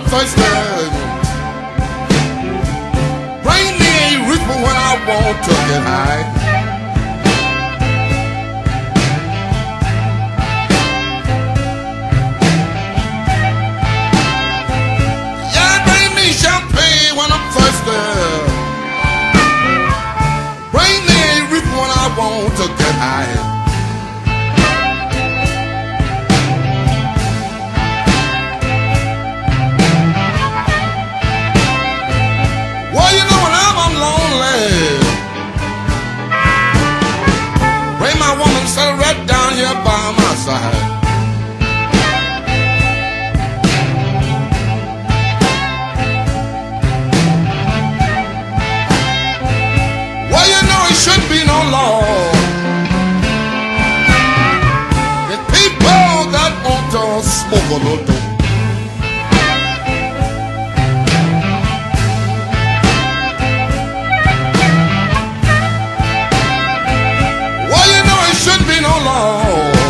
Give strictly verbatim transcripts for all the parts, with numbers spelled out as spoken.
thirsty. Bring me a reaper when I want to get high. Yeah, bring me champagne when I'm thirsty. Bring me a reaper when I want to get high. Well, you know when I'm, I'm lonely, bring my woman, set her right down here by my side. Well, you know it shouldn't be no law that people that want to smoke a little dope. No law.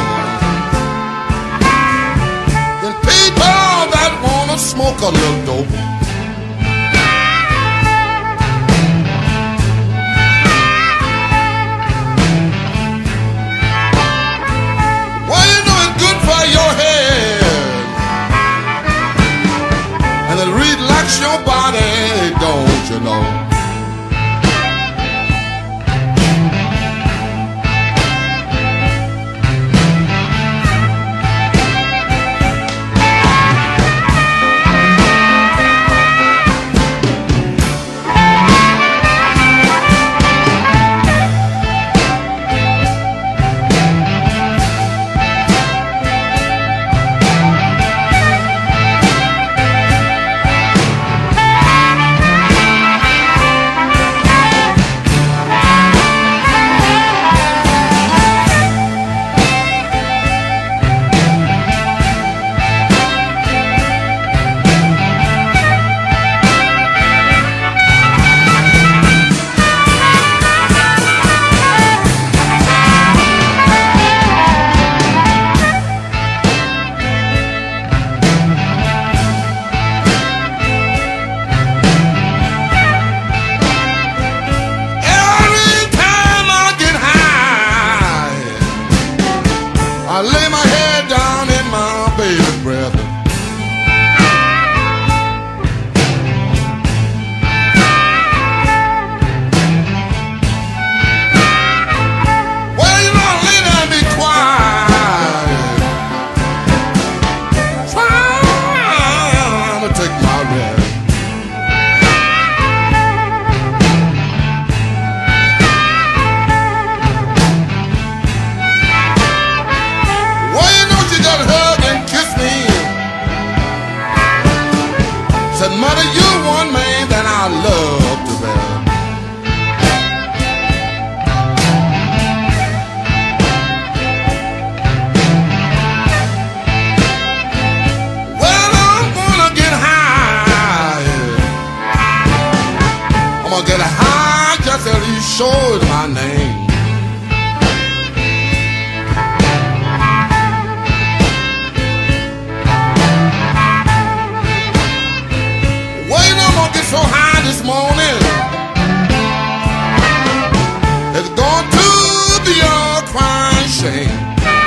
Then people that wanna smoke a little dope. Well, you know it's good for your head, and it relax your body, don't you know? I lay my head down in my baby's breath. Well, you know, I lay down and be quiet, trying to take my rest. Said, mother, you're one man that I love to bear. Well, I'm gonna get high. I'm gonna get high just as he shows my name. So high this morning, it's going to be a crying shame.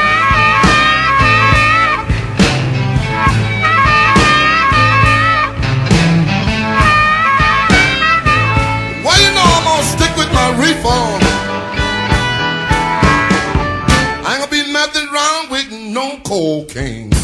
Well, you know I'm gonna stick with my reefer. I ain't gonna be nothing wrong with no cocaine.